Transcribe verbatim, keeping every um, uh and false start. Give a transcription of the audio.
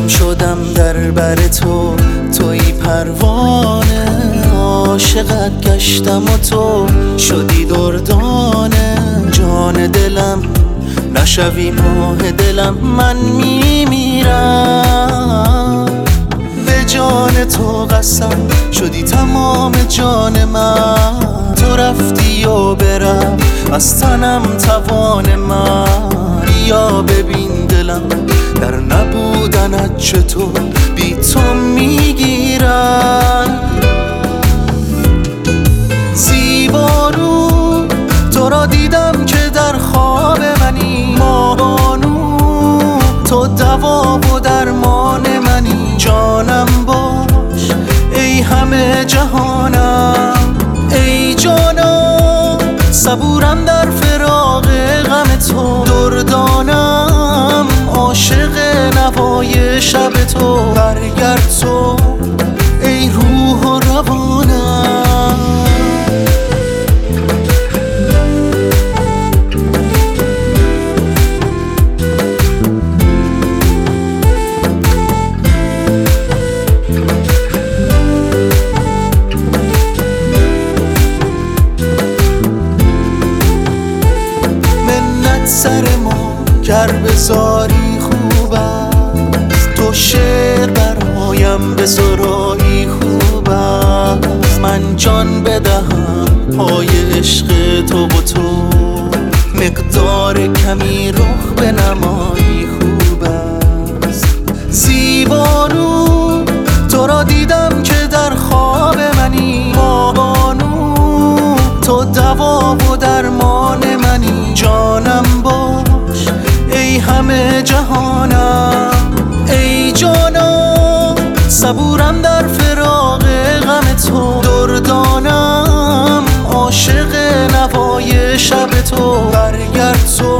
خم شدم در بر تو، توی پروانه عاشقت گشتم و تو شدی دردانه جان دلم. نشوی ماه دلم من میمیرم، به جان تو قسم شدی تمام جان من. تو رفتی و برم از تنم توان من، بیا ببین دلم در نبودنت چطور بی تو میگیرم. زیبارو تو را دیدم که در خواب منی، ماهانو تو دوا و درمان منی. جانم باش ای همه جهانم، ای جانم صبورم در فراق غم تو. دردانم عاشق نوای شب تو، برگرد تو ای روح و روانم. سر ما گر بذاری خوب است، تو شعر برایم به سرایی خوب است. من جان بدهم پای عشق تو و تو، مقدار کمی رخ به نمایی خوب است. زیبانو تو را دیدم که در خواب منی، بانو تو دوا و درمان منی. جانم باش ای همه جهانم، ای جانم صبورم در فراق غم تو. دردانم عاشق نوای شب تو، برگرد تو